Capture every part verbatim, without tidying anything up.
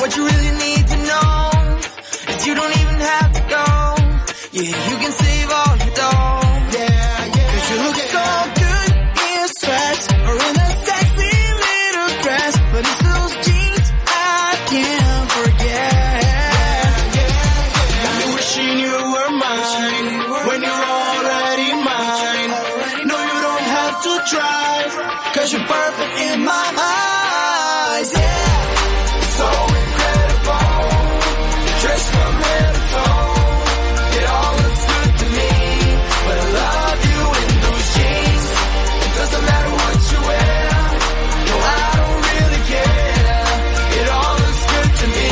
What you really need to know is you don't even have to go. Yeah, you can save all your dough. Yeah, yeah. Cause you look so good in your sweats or in that sexy little dress, but it's those jeans I can't forget. Yeah, yeah, yeah. Got me wishing you were mine when you're already mine. No, you don't have to try, cause you're perfect in my eyes. Yeah, so incredible, dressed from head to toe. It all looks good to me, but I love you in those jeans. It doesn't matter what you wear, no, I don't really care. It all looks good to me,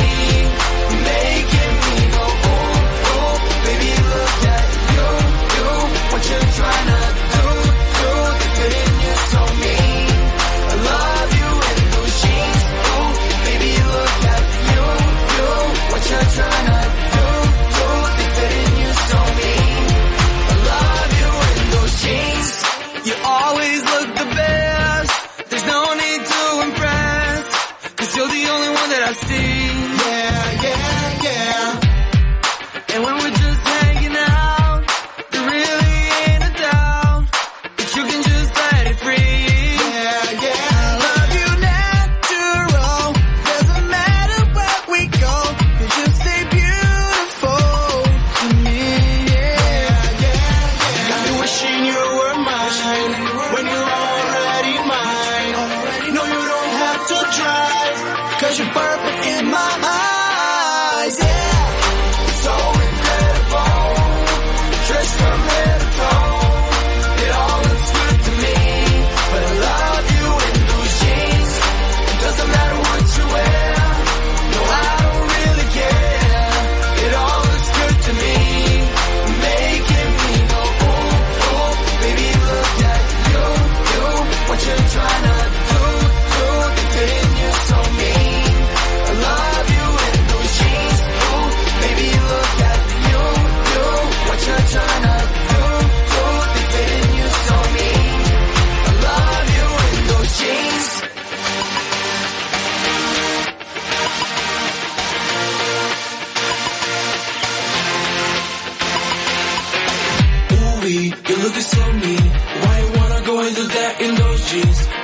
making me go oh, oh. Baby, look at you, you, what you're trying to do, do. They fit in you so mean. I love you in those jeans, oh. Baby, look at you, you, what you're trying to do, do. They fit in you so mean. I love you in those jeans. You always look the best. There's no need to impress, cause you're the only one that I see. Yeah, yeah, yeah. And when we're just hanging out, there really ain't a doubt that you can just let it free. Yeah, yeah. I love you natural. Doesn't matter where we go, you just stay beautiful to me. Yeah, yeah, yeah. Got me wishing you were mine when you're already mine. No, you don't have to try, cause you're perfect in my eyes. Yeah, so incredible, dressed from head to toe. It all looks good to me, but I love you in those jeans. It doesn't matter what you wear, no, I don't really care. It all looks good to me, making me go oh, oh. Baby, look at you, you, what you're trying to do, do. They fit in you so mean. I love you in those jeans, oh. Baby, look at you, you, what you're trying to do, do. They fit in you so mean. I love you in those jeans. Ooh, you're looking so mean. Why you wanna go into that in those jeans?